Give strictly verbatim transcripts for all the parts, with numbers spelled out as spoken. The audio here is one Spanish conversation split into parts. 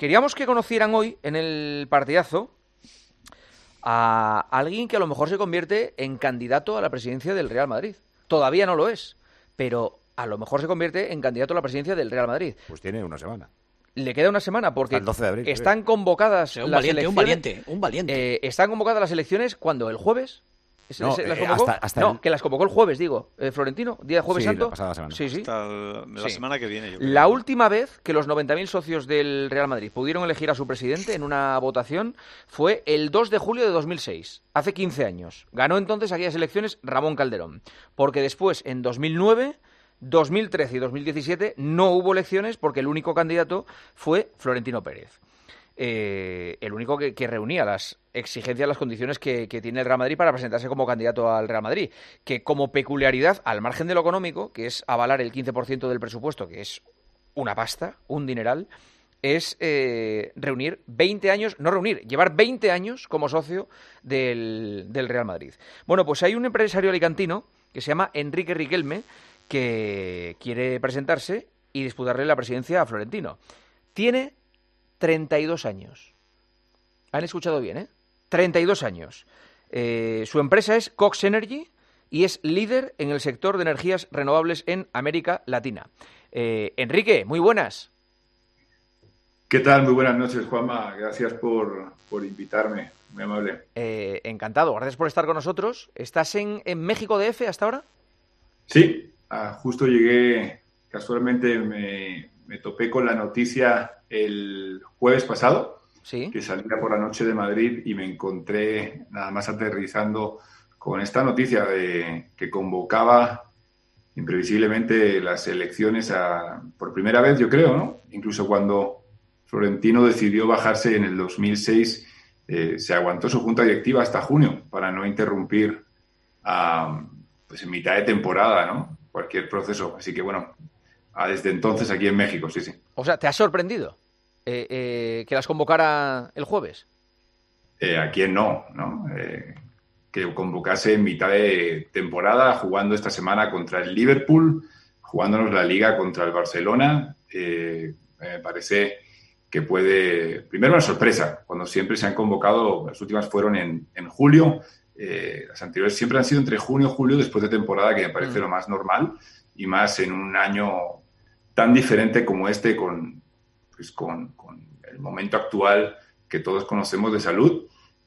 queríamos que conocieran hoy, en el partidazo, a alguien que a lo mejor se convierte en candidato a la presidencia del Real Madrid. Todavía no lo es, pero a lo mejor se convierte en candidato a la presidencia del Real Madrid. Pues tiene una semana. Le queda una semana porque el doce de abril, están sí. convocadas O sea, un las valiente, elecciones. un valiente, un valiente. Eh, están convocadas las elecciones cuando el jueves. No, ¿Se las eh, convocó? hasta- hasta no, el- que las convocó el jueves, digo. Eh, Florentino, día de Jueves Sí, Santo. la pasada semana. Sí, sí. Hasta el- la Sí. semana que viene, yo creo. La última vez que los noventa mil socios del Real Madrid pudieron elegir a su presidente en una votación fue el dos de julio de dos mil seis, hace quince años. Ganó entonces aquellas elecciones Ramón Calderón, porque después, en dos mil nueve, dos mil trece y dos mil diecisiete, no hubo elecciones porque el único candidato fue Florentino Pérez. Eh, el único que, que reunía las exigencias, las condiciones que, que tiene el Real Madrid para presentarse como candidato al Real Madrid, que como peculiaridad, al margen de lo económico, que es avalar el quince por ciento del presupuesto, que es una pasta, un dineral, es eh, reunir veinte años, no reunir, llevar veinte años como socio del, del Real Madrid. Bueno, pues hay un empresario alicantino que se llama Enrique Riquelme, que quiere presentarse y disputarle la presidencia a Florentino. Tiene treinta y dos años. Han escuchado bien, ¿eh? treinta y dos años. Eh, su empresa es Cox Energy y es líder en el sector de energías renovables en América Latina. Eh, Enrique, muy buenas. ¿Qué tal? Muy buenas noches, Juanma. Gracias por, por invitarme. Muy amable. Eh, encantado. Gracias por estar con nosotros. ¿Estás en, en México D F hasta ahora? Sí, ah, justo llegué, casualmente me, me topé con la noticia el jueves pasado, Sí. que salía por la noche de Madrid y me encontré nada más aterrizando con esta noticia de que convocaba imprevisiblemente las elecciones a, por primera vez, yo creo, ¿no? Incluso cuando Florentino decidió bajarse en el dos mil seis, eh, se aguantó su junta directiva hasta junio para no interrumpir a, pues en mitad de temporada, ¿no? Cualquier proceso. Así que, bueno, a, desde entonces aquí en México, sí, sí. O sea, ¿te ha sorprendido eh, eh, que las convocara el jueves? Eh, ¿A quién no? ¿no? Eh, que convocase en mitad de temporada, jugando esta semana contra el Liverpool, jugándonos la Liga contra el Barcelona. Eh, me parece que puede... Primero, una sorpresa, cuando siempre se han convocado, las últimas fueron en, en julio, eh, las anteriores siempre han sido entre junio y julio, después de temporada, que me parece mm. lo más normal, y más en un año tan diferente como este, con, pues con, con el momento actual que todos conocemos de salud,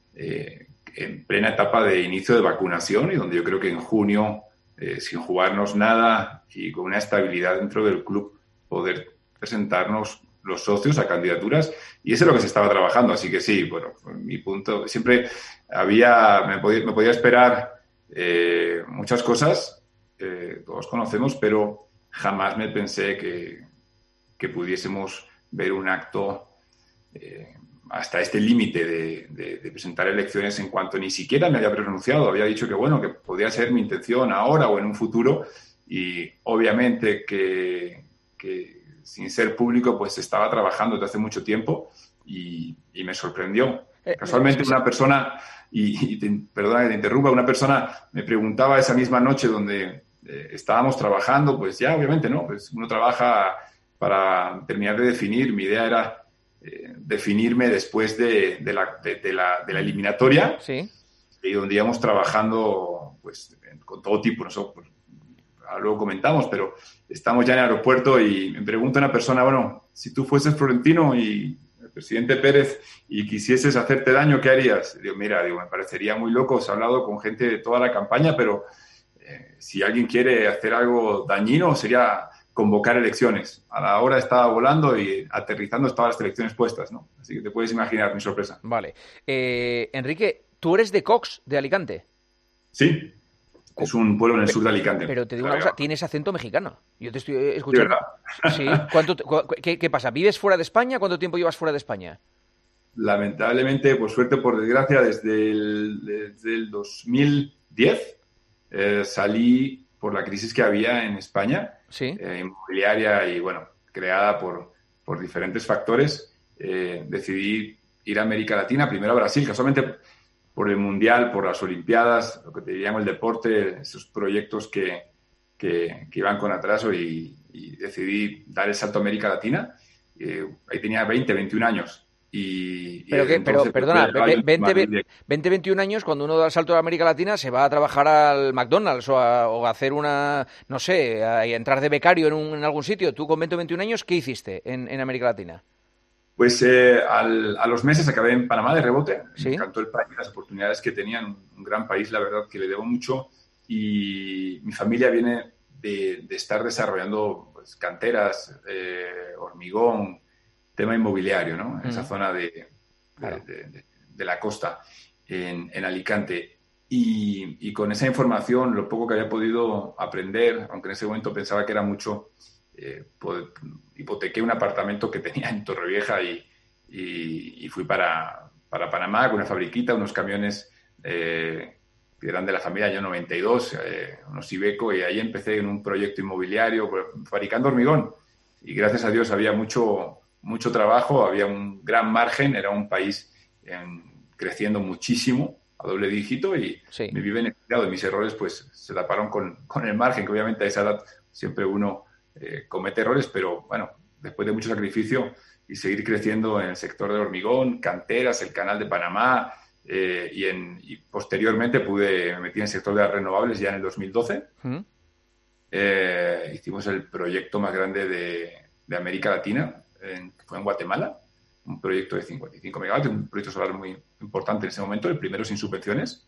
eh, en plena etapa de inicio de vacunación, y donde yo creo que en junio, eh, sin jugarnos nada y con una estabilidad dentro del club, poder presentarnos los socios a candidaturas, y eso es lo que se estaba trabajando. Así que sí, bueno, mi punto, siempre había, me podía, me podía esperar eh, muchas cosas, eh, todos conocemos, pero jamás me pensé que, que pudiésemos ver un acto eh, hasta este límite de, de, de presentar elecciones, en cuanto ni siquiera me había pronunciado, había dicho que bueno, que podía ser mi intención ahora o en un futuro, y obviamente que, que sin ser público, pues estaba trabajando desde hace mucho tiempo y, y me sorprendió. Eh, Casualmente una persona, y, y te, perdona que te interrumpa, una persona me preguntaba esa misma noche donde eh, estábamos trabajando, pues ya obviamente, ¿no? Pues uno trabaja para terminar de definir. Mi idea era eh, definirme después de, de, la, de, de, la, de la eliminatoria. Sí. Y donde íbamos trabajando pues con todo tipo, nosotros, luego comentamos, pero estamos ya en el aeropuerto y me pregunta una persona, bueno, si tú fueses Florentino y el presidente Pérez y quisieses hacerte daño, ¿qué harías? Digo, mira, digo, me parecería muy loco, os he hablado con gente de toda la campaña, pero eh, si alguien quiere hacer algo dañino sería convocar elecciones. A la hora estaba volando y aterrizando estaban las elecciones puestas, ¿no? Así que te puedes imaginar mi sorpresa. Vale. Eh, Enrique, ¿tú eres de Cox, de Alicante? Sí. Es un pueblo en el sur de Alicante. Pero te digo una cosa, tienes acento mexicano. Yo te estoy escuchando. Sí. ¿Cuánto, cu- qué, ¿Qué pasa? ¿Vives fuera de España? ¿Cuánto tiempo llevas fuera de España? Lamentablemente, por suerte, por desgracia, desde el, desde el dos mil diez eh, salí por la crisis que había en España, sí. eh, inmobiliaria y, bueno, creada por, por diferentes factores. Eh, decidí ir a América Latina, primero a Brasil, casualmente por el Mundial, por las Olimpiadas, lo que te diríamos el deporte, esos proyectos que, que, que iban con atraso, y, y decidí dar el salto a América Latina. eh, ahí tenía veinte, veintiún años. Y, y Pero, que, pero entonces, perdona, pues, veinte, veintiún años, cuando uno da el salto a América Latina, se va a trabajar al McDonald's o a, o a hacer una, no sé, a entrar de becario en, un, en algún sitio. Tú con veinte, veintiún años, ¿qué hiciste en, en América Latina? Pues eh, al, a los meses acabé en Panamá de rebote. ¿Sí? Me encantó el país, las oportunidades que tenían. Un gran país, la verdad, que le debo mucho. Y mi familia viene de, de estar desarrollando pues, canteras, eh, hormigón, tema inmobiliario, ¿no? En mm. esa zona de, claro. de, de, de la costa, en, en Alicante. Y, y con esa información, lo poco que había podido aprender, aunque en ese momento pensaba que era mucho, eh, pues, hipotequé un apartamento que tenía en Torrevieja y, y, y fui para, para Panamá con una fabriquita, unos camiones eh, que eran de la familia año noventa y dos, eh, unos Iveco, y ahí empecé en un proyecto inmobiliario fabricando hormigón. Y gracias a Dios había mucho, mucho trabajo, había un gran margen, era un país en, creciendo muchísimo, a doble dígito, y sí. me vi beneficiado. Y mis errores pues se taparon con, con el margen, que obviamente a esa edad siempre uno eh, comete errores, pero bueno, después de mucho sacrificio y seguir creciendo en el sector del hormigón, canteras, el canal de Panamá, eh, y, en, y posteriormente pude, me metí en el sector de las renovables ya en el dos mil doce. ¿Mm? Eh, hicimos el proyecto más grande de, de América Latina, en, fue en Guatemala, un proyecto de cincuenta y cinco megavatios, un proyecto solar muy importante en ese momento, el primero sin subvenciones.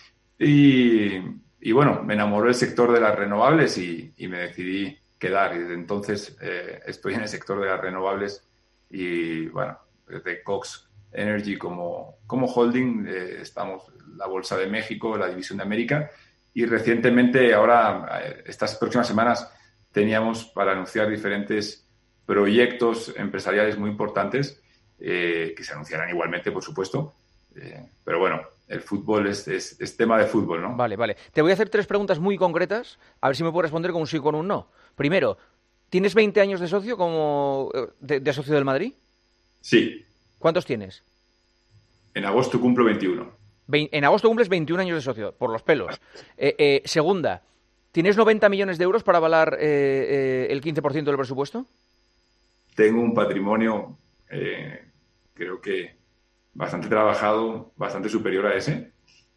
Y, y bueno, me enamoró el sector de las renovables y, y me decidí quedar. Y desde entonces eh, estoy en el sector de las renovables y bueno, desde Cox Energy como, como holding, eh, estamos en la Bolsa de México, la División de América, y recientemente, ahora, estas próximas semanas, teníamos para anunciar diferentes proyectos empresariales muy importantes, eh, que se anunciarán igualmente, por supuesto. Eh, pero bueno, el fútbol es, es, es tema de fútbol, ¿no? Vale, vale. Te voy a hacer tres preguntas muy concretas, a ver si me puedo responder con un sí o con un no. Primero, ¿tienes veinte años de socio como de, de socio del Madrid? Sí. ¿Cuántos tienes? En agosto cumplo veintiuno. En agosto cumples veintiún años de socio, por los pelos. Eh, eh, segunda, ¿tienes noventa millones de euros para avalar eh, eh, el quince por ciento del presupuesto? Tengo un patrimonio, eh, creo que bastante trabajado, bastante superior a ese.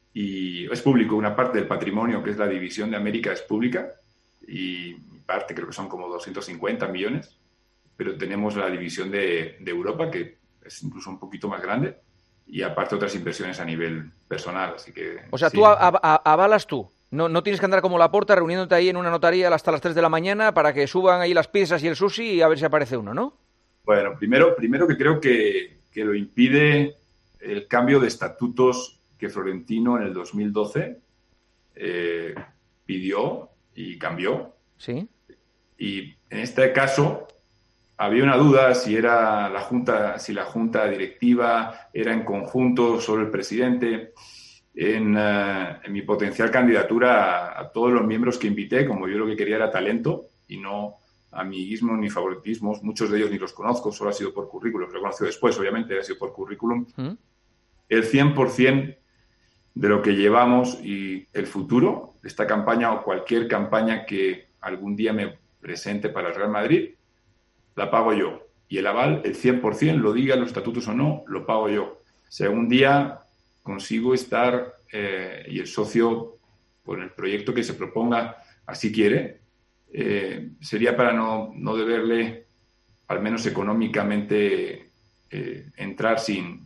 Y es público, una parte del patrimonio, que es la División de América, es pública. Y mi parte creo que son como doscientos cincuenta millones. Pero tenemos la División de, de Europa, que es incluso un poquito más grande. Y aparte otras inversiones a nivel personal, así que... O sea, sí. tú a, a, avalas tú, no, no tienes que andar como Laporta reuniéndote ahí en una notaría hasta las tres de la mañana para que suban ahí las pizzas y el sushi y a ver si aparece uno, ¿no? Bueno, primero, primero que creo que, que lo impide el cambio de estatutos que Florentino en el dos mil doce eh, pidió y cambió. Sí. Y en este caso... había una duda si era la junta, si la junta directiva era en conjunto, solo el presidente. En, uh, en mi potencial candidatura a, a todos los miembros que invité, como yo lo que quería era talento y no amiguismo ni favoritismos. Muchos de ellos ni los conozco, solo ha sido por currículum. Lo he conocido después, obviamente, ha sido por currículum. ¿Mm? El cien por ciento de lo que llevamos y el futuro de esta campaña o cualquier campaña que algún día me presente para el Real Madrid, la pago yo. Y el aval, el cien por ciento, lo digan los estatutos o no, lo pago yo. Si algún día consigo estar eh, y el socio, por el proyecto que se proponga, así quiere, eh, sería para no, no deberle, al menos económicamente, eh, entrar sin,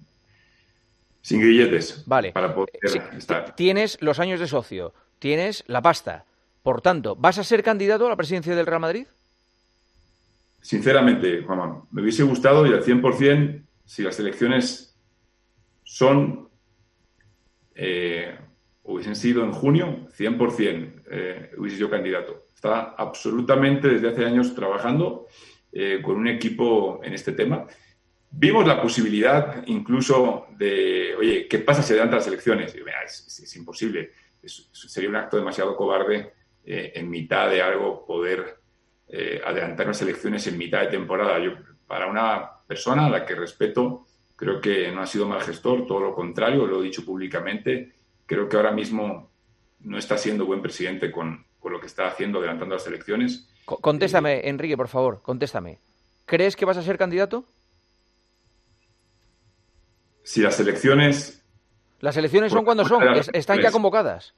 sin grilletes. Vale. Para poder sí, estar. Tienes los años de socio, tienes la pasta. Por tanto, ¿vas a ser candidato a la presidencia del Real Madrid? Sinceramente, Juanma, me hubiese gustado y al cien por ciento, si las elecciones son, eh, hubiesen sido en junio, cien por ciento eh, hubiese sido candidato. Estaba absolutamente desde hace años trabajando eh, con un equipo en este tema. Vimos la posibilidad incluso de, oye, ¿qué pasa si adelantan las elecciones? Y, mira, es, es, es imposible. Es, sería un acto demasiado cobarde eh, en mitad de algo poder... Eh, adelantar las elecciones en mitad de temporada. Yo, para una persona a la que respeto, creo que no ha sido mal gestor, todo lo contrario, lo he dicho públicamente. Creo que ahora mismo no está siendo buen presidente con, con lo que está haciendo, adelantando las elecciones. Contéstame, eh, Enrique, por favor, contéstame. ¿Qué, ¿Qué pasa si adelantan las elecciones? ¿Qué, qué, qué, qué, qué, qué, qué, qué, qué, qué, qué, qué, qué, qué, qué, qué, qué, qué, ¿crees que vas a ser candidato? Si las elecciones... ¿Las elecciones son cuando son? ¿Están ya convocadas?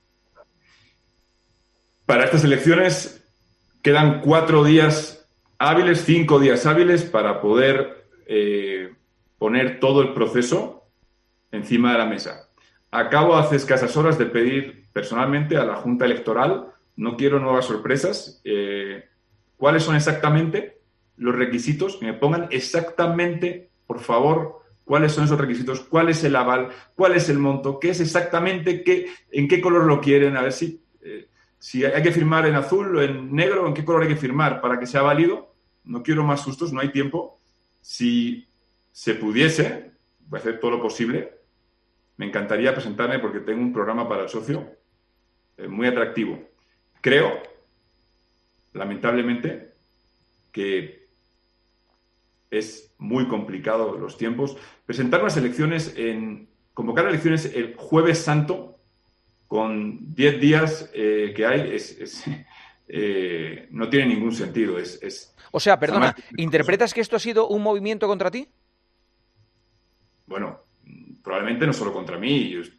Para estas elecciones quedan cuatro días hábiles, cinco días hábiles para poder eh, poner todo el proceso encima de la mesa. Acabo hace escasas horas de pedir personalmente a la Junta Electoral, no quiero nuevas sorpresas, eh, cuáles son exactamente los requisitos, que me pongan exactamente, por favor, cuáles son esos requisitos, cuál es el aval, cuál es el monto, qué es exactamente, qué, en qué color lo quieren, a ver si, eh, si hay que firmar en azul o en negro, en qué color hay que firmar para que sea válido. No quiero más sustos, no hay tiempo. Si se pudiese, voy a hacer todo lo posible, me encantaría presentarme porque tengo un programa para el socio eh, muy atractivo. Creo, lamentablemente, que es muy complicado los tiempos. Presentar unas elecciones, en convocar elecciones el Jueves Santo, con diez días eh, que hay, es, es, eh, no tiene ningún sentido. Es, es, o sea, perdona, ¿interpretas que esto ha sido un movimiento contra ti? Bueno, probablemente no solo contra mí. Yo,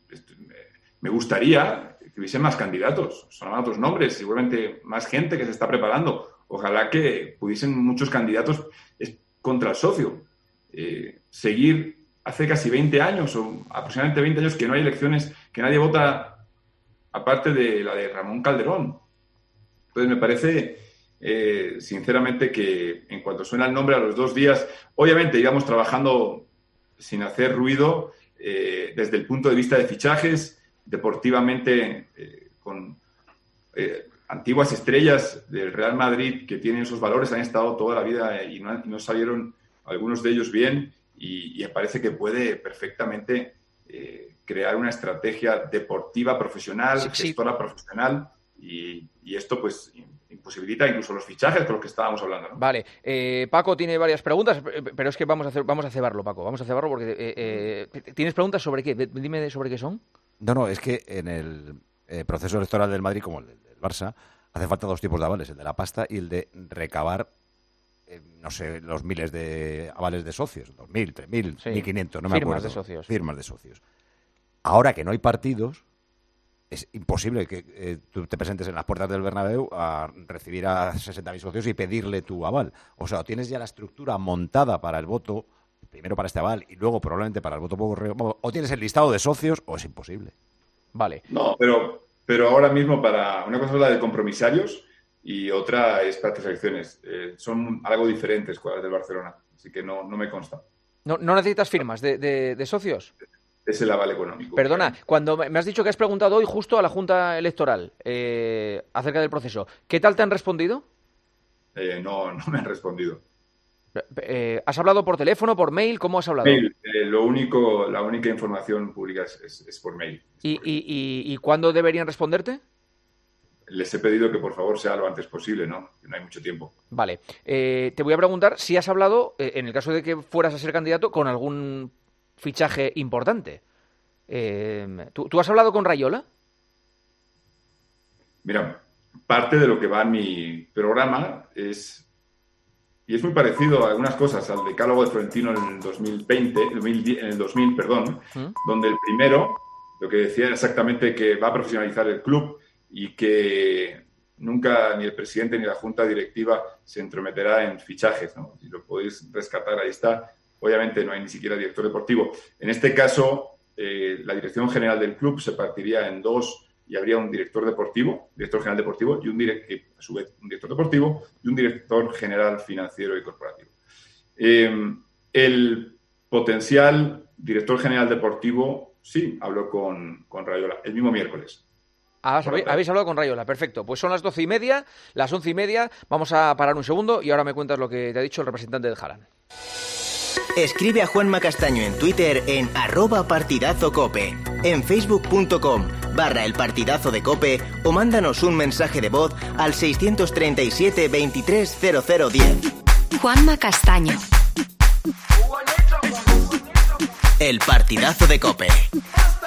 me gustaría que hubiese más candidatos. Sonaban otros nombres, seguramente más gente que se está preparando. Ojalá que pudiesen muchos candidatos contra el socio. Eh, seguir hace casi veinte años o aproximadamente veinte años que no hay elecciones, que nadie vota aparte de la de Ramón Calderón. Entonces me parece, eh, sinceramente, que en cuanto suena el nombre a los dos días, obviamente íbamos trabajando sin hacer ruido eh, desde el punto de vista de fichajes, deportivamente eh, con eh, antiguas estrellas del Real Madrid que tienen esos valores, han estado toda la vida y no, y no salieron algunos de ellos bien, y, y me parece que puede perfectamente eh, crear una estrategia deportiva profesional, sí, gestora sí. profesional, y, y esto pues imposibilita incluso los fichajes con los que estábamos hablando, ¿no? Vale, eh, Paco tiene varias preguntas, pero es que vamos a hacer, vamos a cebarlo, Paco, vamos a cebarlo porque eh, eh, ¿tienes preguntas sobre qué? Dime sobre qué son. No, no, es que en el eh, proceso electoral del Madrid, como el del Barça, hace falta dos tipos de avales, el de la pasta y el de recabar, eh, no sé, los miles de avales de socios, dos mil, tres mil, sí. mil quinientos, no me Firmas acuerdo. de socios. Firmas de socios. Ahora que no hay partidos, es imposible que eh, tú te presentes en las puertas del Bernabéu a recibir a sesenta mil socios y pedirle tu aval. O sea, o tienes ya la estructura montada para el voto, primero para este aval y luego probablemente para el voto por correo, o tienes el listado de socios o es imposible. Vale. No, pero, pero ahora mismo para una cosa es la de compromisarios y otra es para estas elecciones. Eh, son algo diferentes con las del Barcelona, así que no, no me consta. ¿No, no necesitas firmas de, de, de socios? Es el aval económico. Perdona, cuando me has dicho que has preguntado hoy justo a la Junta Electoral eh, acerca del proceso, ¿qué tal te han respondido? Eh, no, no me han respondido. Eh, ¿Has hablado por teléfono, por mail? ¿Cómo has hablado? Mail. Eh, lo único, la única información pública es, es, es por mail. Es ¿Y, por y, y, ¿Y cuándo deberían responderte? Les he pedido que por favor sea lo antes posible, ¿no? Que no hay mucho tiempo. Vale. Eh, te voy a preguntar si has hablado, eh, en el caso de que fueras a ser candidato, con algún fichaje importante. Eh, ¿tú, ¿Tú has hablado con Raiola? Mira, parte de lo que va en mi programa es... Y es muy parecido a algunas cosas al decálogo de Florentino en el dos mil veinte, en el dos mil, perdón, ¿Mm? donde el primero, lo que decía era exactamente que va a profesionalizar el club y que nunca ni el presidente ni la junta directiva se entrometerá en fichajes, ¿no? Si lo podéis rescatar, ahí está. Obviamente no hay ni siquiera director deportivo. En este caso, eh, la dirección general del club se partiría en dos y habría un director deportivo, director general deportivo, y un direct, a su vez un director deportivo y un director general financiero y corporativo. Eh, el potencial director general deportivo, sí, habló con, con Raiola el mismo miércoles. Ah, ¿habéis, habéis hablado con Raiola? Perfecto. Pues son las doce y media, las once y media. Vamos a parar un segundo y ahora me cuentas lo que te ha dicho el representante del Haaland. Escribe a Juanma Castaño en Twitter en arroba partidazocope, en facebook.com barra el partidazo de Cope o mándanos un mensaje de voz al seiscientos treinta y siete veintitrés cero cero diez. Juanma Castaño. El partidazo de Cope.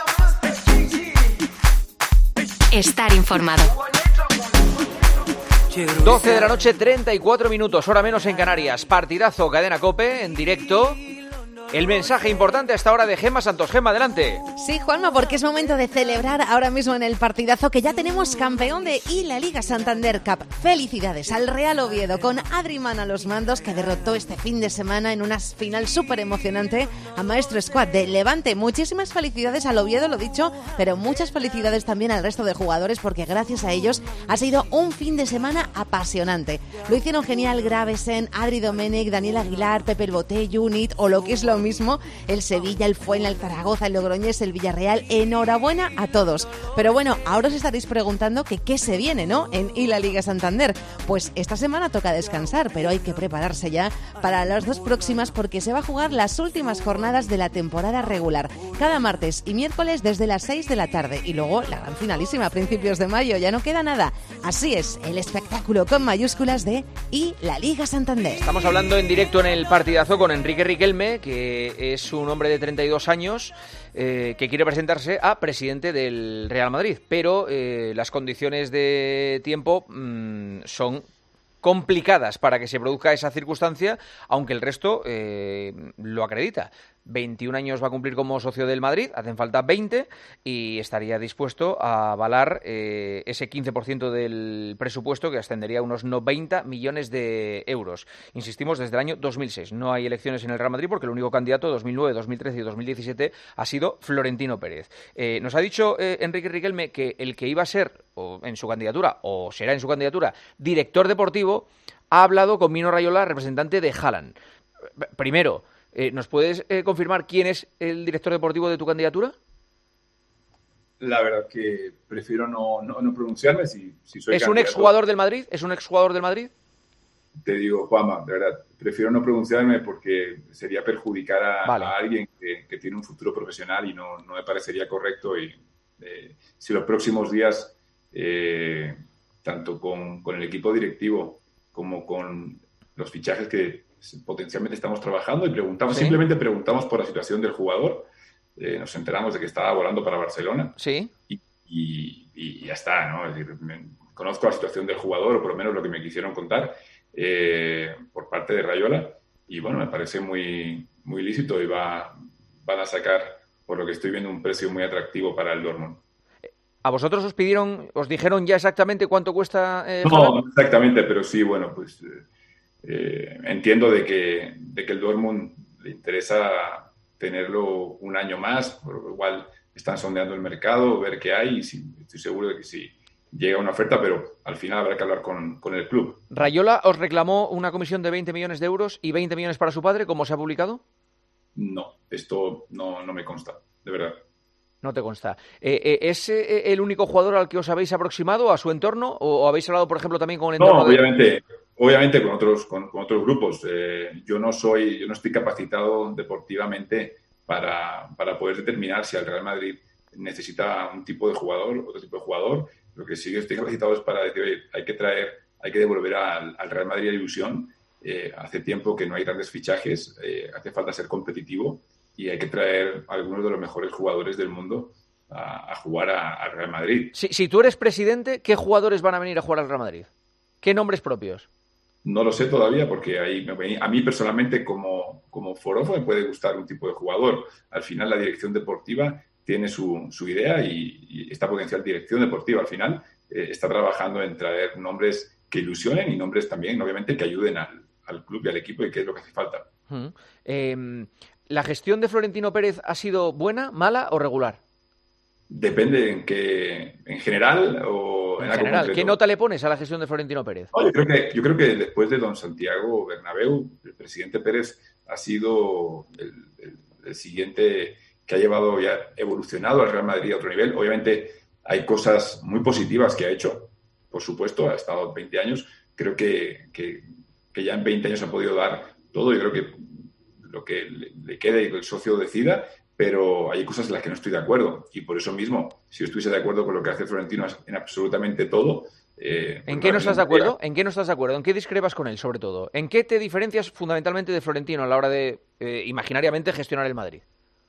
Estar informado. doce de la noche, treinta y cuatro minutos, hora menos en Canarias. Partidazo, Cadena COPE, en directo. El mensaje importante a esta hora de Gemma Santos. Gemma, adelante. Sí, Juanma, porque es momento de celebrar ahora mismo en el partidazo que ya tenemos campeón de I la Liga Santander Cup. Felicidades al Real Oviedo con Adri Man a los mandos, que derrotó este fin de semana en una final súper emocionante a Maestro Squad de Levante. Muchísimas felicidades al Oviedo, lo dicho, pero muchas felicidades también al resto de jugadores, porque gracias a ellos ha sido un fin de semana apasionante. Lo hicieron genial Gravesen, Adri Domènech, Daniel Aguilar, Pepe el Boté, Unit, o lo que es lo mismo, el Sevilla, el Fuenla, el Zaragoza, el Logroñés, el Villarreal. Enhorabuena a todos. Pero bueno, ahora os estaréis preguntando que qué se viene, ¿no? En I la Liga Santander. Pues esta semana toca descansar, pero hay que prepararse ya para las dos próximas, porque se va a jugar las últimas jornadas de la temporada regular, cada martes y miércoles desde las seis de la tarde, y luego la gran finalísima a principios de mayo. Ya no queda nada. Así es, el espectáculo con mayúsculas de I la Liga Santander. Estamos hablando en directo en el partidazo con Enrique Riquelme, que es un hombre de treinta y dos años eh, que quiere presentarse a presidente del Real Madrid, pero eh, las condiciones de tiempo mmm, son complicadas para que se produzca esa circunstancia, aunque el resto eh, lo acredita. veintiún años va a cumplir como socio del Madrid, hacen falta veinte, y estaría dispuesto a avalar eh, ese quince por ciento del presupuesto, que ascendería a unos noventa millones de euros. Insistimos, desde el año dos mil seis. No hay elecciones en el Real Madrid porque el único candidato dos mil nueve, dos mil trece y dos mil diecisiete ha sido Florentino Pérez. Eh, nos ha dicho eh, Enrique Riquelme que el que iba a ser, o en su candidatura, o será en su candidatura, director deportivo, ha hablado con Mino Raiola, representante de Haaland. Primero, Eh, ¿nos puedes eh, confirmar quién es el director deportivo de tu candidatura? La verdad que prefiero no, no, no pronunciarme. Si, si soy ¿Es candidato, un exjugador del Madrid? ¿Es un exjugador del Madrid? Te digo, Juanma, de verdad, prefiero no pronunciarme porque sería perjudicar a, vale. a alguien que, que tiene un futuro profesional y no, no me parecería correcto. Y eh, si los próximos días, eh, tanto con, con el equipo directivo como con los fichajes que potencialmente estamos trabajando y preguntamos, ¿sí? simplemente preguntamos por la situación del jugador, eh, nos enteramos de que estaba volando para Barcelona, sí. y, y, y ya está, ¿no? Es decir, me, conozco la situación del jugador, o por lo menos lo que me quisieron contar eh, por parte de Raiola, y bueno, me parece muy, muy lícito, y va, van a sacar, por lo que estoy viendo, un precio muy atractivo para el Dortmund. ¿A vosotros os pidieron, os dijeron ya exactamente cuánto cuesta? Eh, no, no exactamente, pero sí, bueno, pues eh, eh, entiendo de que, de que el Dortmund le interesa tenerlo un año más, por lo cual están sondeando el mercado, ver qué hay, y sí, estoy seguro de que sí llega una oferta, pero al final habrá que hablar con, con el club. ¿Raiola os reclamó una comisión de veinte millones de euros y veinte millones para su padre, como se ha publicado? No, esto no, no me consta, de verdad. No te consta. Eh, eh, ¿Es eh, el único jugador al que os habéis aproximado, a su entorno? ¿O habéis hablado, por ejemplo, también con el entorno? No, obviamente, de... obviamente con otros, con, con otros grupos. Eh, yo no soy, yo no estoy capacitado deportivamente para, para poder determinar si el Real Madrid necesita un tipo de jugador, otro tipo de jugador. Lo que sí estoy capacitado es para decir, oye, hay que traer, hay que devolver al, al Real Madrid la ilusión. Eh, hace tiempo que no hay grandes fichajes, eh, hace falta ser competitivo y hay que traer a algunos de los mejores jugadores del mundo a, a jugar al Real Madrid. Si, si tú eres presidente, ¿qué jugadores van a venir a jugar al Real Madrid? ¿Qué nombres propios? No lo sé todavía porque ahí, a mí personalmente como, como forofo me puede gustar un tipo de jugador. Al final la dirección deportiva tiene su, su idea y, y esta potencial dirección deportiva al final eh, está trabajando en traer nombres que ilusionen y nombres también, obviamente, que ayuden al, al club y al equipo y que es lo que hace falta. Uh-huh. Eh, ¿La gestión de Florentino Pérez ha sido buena, mala o regular? Depende en qué, en general o en, en algo general. concreto. ¿Qué nota le pones a la gestión de Florentino Pérez? No, yo creo que yo creo que después de don Santiago Bernabéu, el presidente Pérez ha sido el, el, el siguiente que ha llevado y ha evolucionado al Real Madrid a otro nivel. Obviamente hay cosas muy positivas que ha hecho, por supuesto, ha estado veinte años. Creo que, que, que ya en veinte años ha podido dar todo. Yo creo que lo que le, le quede y que el socio decida, pero hay cosas en las que no estoy de acuerdo. Y por eso mismo, si yo estuviese de acuerdo con lo que hace Florentino en absolutamente todo... Eh, ¿En qué no estás de acuerdo? ¿En qué no estás de acuerdo? ¿En qué discrepas con él, sobre todo? ¿En qué te diferencias fundamentalmente de Florentino a la hora de, eh, imaginariamente, gestionar el Madrid?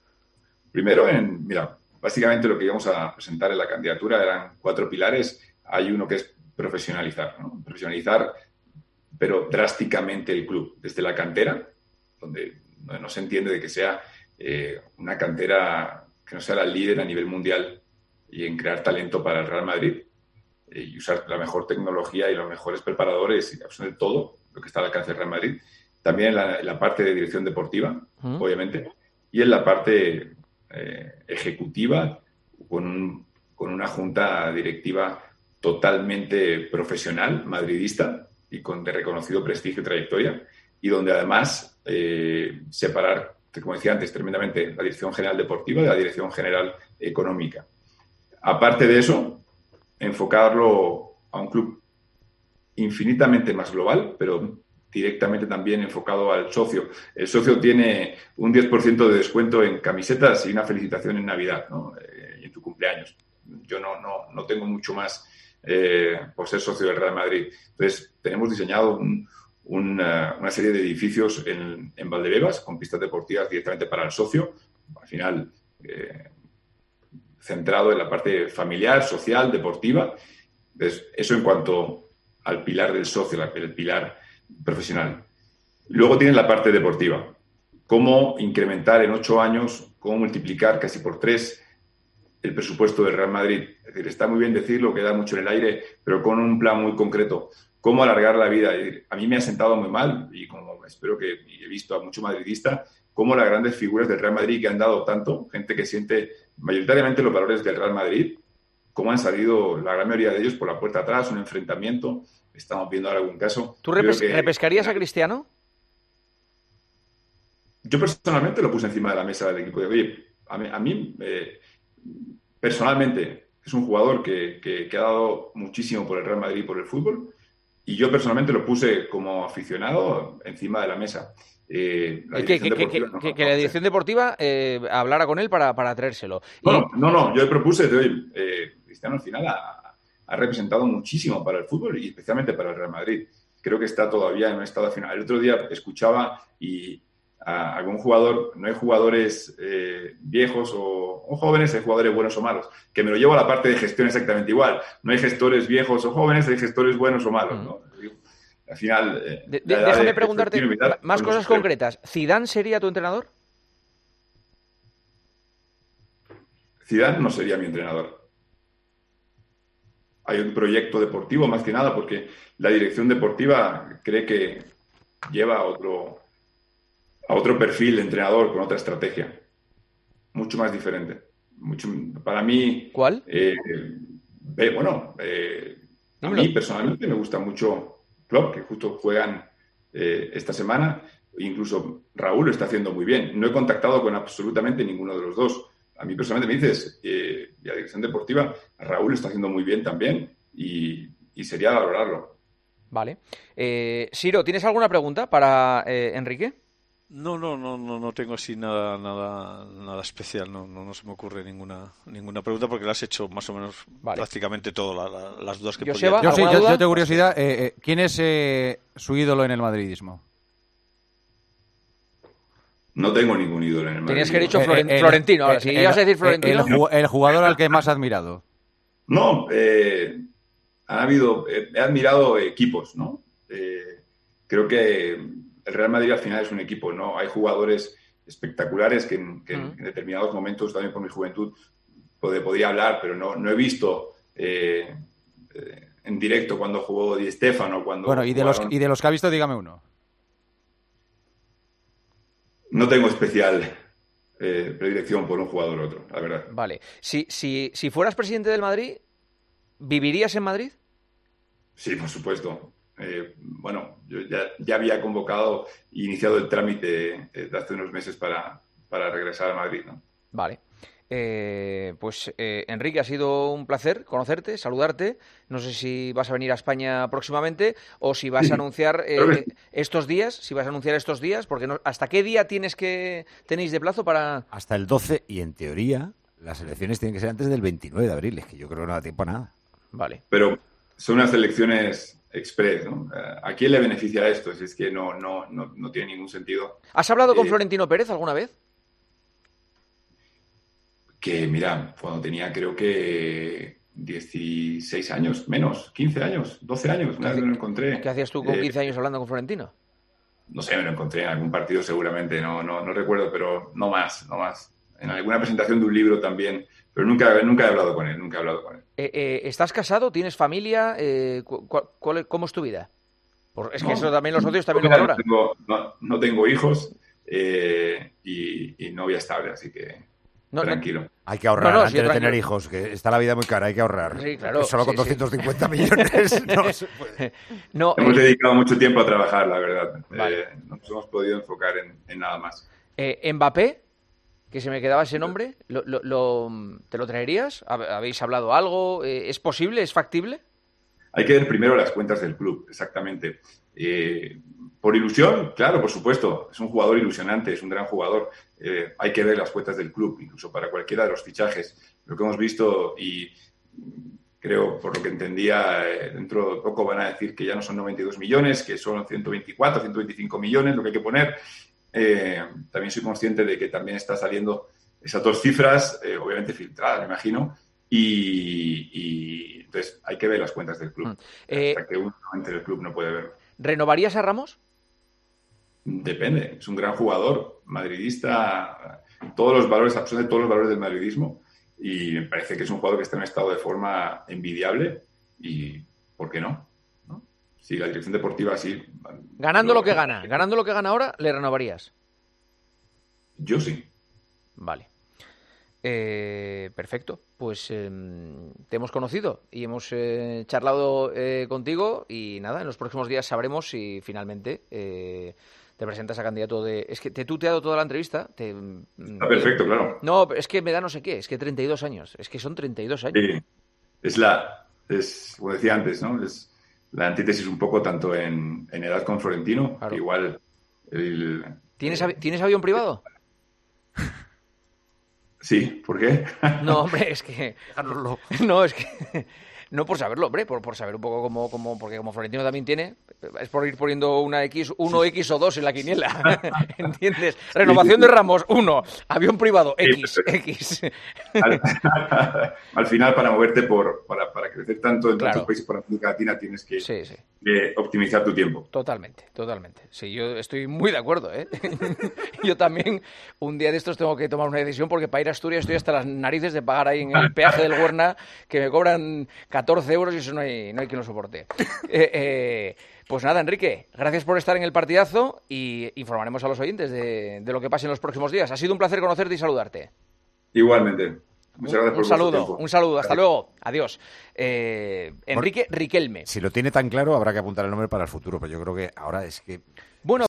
Primero, en, mira, básicamente lo que íbamos a presentar en la candidatura eran cuatro pilares. Hay uno que es profesionalizar, ¿no? Profesionalizar, pero drásticamente el club, desde la cantera, donde no se entiende de que sea eh, una cantera que no sea la líder a nivel mundial y en crear talento para el Real Madrid eh, y usar la mejor tecnología y los mejores preparadores y absolutamente todo lo que está al alcance del Real Madrid. También en la, en la parte de dirección deportiva, uh-huh. obviamente, y en la parte eh, ejecutiva con, un, con una junta directiva totalmente profesional, madridista y con de reconocido prestigio y trayectoria, y donde además eh, separar, como decía antes, tremendamente la Dirección General Deportiva de la Dirección General Económica. Aparte de eso, enfocarlo a un club infinitamente más global, pero directamente también enfocado al socio. El socio tiene un diez por ciento de descuento en camisetas y una felicitación en Navidad, ¿no? Eh, y en tu cumpleaños. Yo no, no, no tengo mucho más eh, por ser socio del Real Madrid. Entonces, tenemos diseñado un, una, una serie de edificios en, en Valdebebas con pistas deportivas directamente para el socio. Al final, eh, centrado en la parte familiar, social, deportiva. Entonces, eso en cuanto al pilar del socio, el pilar profesional. Luego tienes la parte deportiva. Cómo incrementar en ocho años, cómo multiplicar casi por tres el presupuesto del Real Madrid. Es decir, está muy bien decirlo, queda mucho en el aire, pero con un plan muy concreto. Cómo alargar la vida. A mí me ha sentado muy mal, y como espero que y he visto a muchos madridistas, cómo las grandes figuras del Real Madrid que han dado tanto, gente que siente mayoritariamente los valores del Real Madrid, cómo han salido la gran mayoría de ellos por la puerta atrás, un enfrentamiento. Estamos viendo ahora algún caso. ¿Tú repes- que, repescarías a Cristiano? Yo personalmente lo puse encima de la mesa del equipo de oye, a mí, a mí eh, personalmente es un jugador que, que, que ha dado muchísimo por el Real Madrid y por el fútbol, y yo personalmente lo puse como aficionado encima de la mesa. Eh, la que, que, que, que, no, que, que la dirección deportiva eh, hablara con él para, para traérselo. Bueno, y... no, no, yo le propuse de hoy, eh, Cristiano al final ha, ha representado muchísimo para el fútbol y especialmente para el Real Madrid. Creo que está todavía en un estado final. El otro día escuchaba y a algún jugador, no hay jugadores eh, viejos o, o jóvenes, hay jugadores buenos o malos, que me lo llevo a la parte de gestión exactamente igual. No hay gestores viejos o jóvenes, hay gestores buenos o malos, ¿no? Al final... Eh, de, de, déjame de preguntarte más cosas concretas. ¿Zidane sería tu entrenador? Zidane no sería mi entrenador. Hay un proyecto deportivo más que nada porque la dirección deportiva cree que lleva a otro, a otro perfil de entrenador con otra estrategia. Mucho más diferente. Mucho, para mí... ¿Cuál? Eh, eh, bueno, eh, a mí personalmente me gusta mucho Klopp, que justo juegan eh, esta semana. Incluso Raúl lo está haciendo muy bien. No he contactado con absolutamente ninguno de los dos. A mí personalmente me dices, eh, la dirección deportiva, Raúl lo está haciendo muy bien también y, y sería valorarlo. Vale. Eh, Siro, ¿tienes alguna pregunta para eh, Enrique? No, no, no, no, no tengo así nada, nada, nada especial. No, no, no se me ocurre ninguna, ninguna pregunta porque le has hecho más o menos vale. prácticamente todas la, la, las dudas que Joseba, podía. Yo sí, yo, yo tengo curiosidad. Eh, eh, ¿Quién es eh, su ídolo en el madridismo? No tengo ningún ídolo en el Madrid. Tenías que haber dicho Floren- eh, eh, Florentino. Ahora, si el, ibas a decir Florentino... El, el jugador al que más has admirado. No, eh, han habido... Eh, he admirado equipos, ¿no? Eh, creo que el Real Madrid al final es un equipo, ¿no? Hay jugadores espectaculares que, en, que uh-huh. en determinados momentos, también por mi juventud, pod- podría hablar, pero no, no he visto eh, eh, en directo cuando jugó Di Stéfano, cuando... Bueno, y de, jugaron... los, y de los que ha visto, dígame uno. No tengo especial eh, predilección por un jugador u otro, la verdad. Vale. Si, si, si fueras presidente del Madrid, ¿vivirías en Madrid? Sí, por supuesto. Eh, bueno, yo ya, ya había convocado e iniciado el trámite eh, de hace unos meses para, para regresar a Madrid, ¿no? Vale. Eh, pues eh, Enrique, ha sido un placer conocerte, saludarte. No sé si vas a venir a España próximamente o si vas a anunciar eh, estos días, si vas a anunciar estos días, porque no, ¿hasta qué día tienes que tenéis de plazo para...? Hasta el doce y en teoría las elecciones tienen que ser antes del veintinueve de abril, es que yo creo que no da tiempo a nada. Vale. Pero son unas elecciones express, ¿no? ¿A quién le beneficia esto? Si es que no, no, no, no tiene ningún sentido. ¿Has hablado con eh, Florentino Pérez alguna vez? Que, mira, cuando tenía creo que dieciséis años, menos, quince años, doce años, una vez me lo encontré. ¿Qué hacías tú con eh, quince años hablando con Florentino? No sé, me lo encontré en algún partido seguramente, no, no, no recuerdo, pero no más, no más. En alguna presentación de un libro también, pero nunca, nunca he hablado con él, nunca he hablado con él. Eh, eh, ¿Estás casado? ¿Tienes familia? Eh, cu cuál, ¿Cómo es tu vida? Por, es que no, eso también los socios también no, lo valoran. No tengo, no, no tengo hijos eh, y, y novia estable, así que no, tranquilo. No. Hay que ahorrar no, no, antes sí, de tranquilo. tener hijos, que está la vida muy cara, hay que ahorrar. Sí, claro. Que solo sí, con doscientos cincuenta sí. millones no se puede. No, hemos eh, dedicado mucho tiempo a trabajar, la verdad. Vale. Eh, no nos hemos podido enfocar en, en nada más. Eh, Mbappé, que se me quedaba ese nombre, ¿lo, lo, lo, ¿te lo traerías? ¿Habéis hablado algo? Eh, ¿Es posible? ¿Es factible? Hay que ver primero las cuentas del club, exactamente. Eh, por ilusión, claro, por supuesto. Es un jugador ilusionante, es un gran jugador. Eh, hay que ver las cuentas del club, incluso para cualquiera de los fichajes. Lo que hemos visto y creo, por lo que entendía, eh, dentro de poco van a decir que ya no son noventa y dos millones, que son ciento veinticuatro, ciento veinticinco millones, lo que hay que poner. Eh, también soy consciente de que también está saliendo esas dos cifras, eh, obviamente filtradas, me imagino, y, y entonces hay que ver las cuentas del club. Eh, Hasta que uno entre el club no puede verlo. ¿Renovarías a Ramos? Depende, es un gran jugador, madridista, todos los valores, absorbe todos los valores del madridismo y me parece que es un jugador que está en un estado de forma envidiable y ¿por qué no? ¿No? Si la dirección deportiva así... Ganando lo que gana, ganando lo que gana ahora, ¿le renovarías? Yo sí. Vale. Eh, perfecto, pues eh, te hemos conocido y hemos eh, charlado eh, contigo y nada, en los próximos días sabremos si finalmente eh, te presentas a candidato de... Es que te he tuteado toda la entrevista. Te... Está perfecto, claro. No, es que me da no sé qué, es que treinta y dos años, es que son treinta y dos años. Sí, es la... Es, como decía antes, ¿no? Es la antítesis un poco tanto en, en edad con Florentino, claro. Que igual... El, ¿Tienes, avi ¿Tienes avión privado? Sí, ¿por qué? No, hombre, es que... No, es que... No por saberlo, hombre, por, por saber un poco cómo, cómo... Porque como Florentino también tiene, es por ir poniendo una X, uno X o dos en la quiniela. ¿Entiendes? Renovación de Ramos, uno. Avión privado, X, X. Al, al final, para moverte, por para, para crecer tanto en Claro. tantos países por América Latina, tienes que Sí, sí. eh, optimizar tu tiempo. Totalmente, totalmente. Sí, yo estoy muy de acuerdo, ¿eh? Yo también, un día de estos tengo que tomar una decisión porque para ir a Asturias estoy hasta las narices de pagar ahí en el peaje del Huerna, que me cobran catorce euros y eso no hay, no hay quien lo soporte. Eh, eh, pues nada, Enrique, gracias por estar en el partidazo y informaremos a los oyentes de, de lo que pase en los próximos días. Ha sido un placer conocerte y saludarte. Igualmente. Muchas gracias por Un saludo, vuestro tiempo. un saludo. Hasta luego. Adiós. Eh, Enrique Riquelme. Si lo tiene tan claro, habrá que apuntar el nombre para el futuro, pero yo creo que ahora es que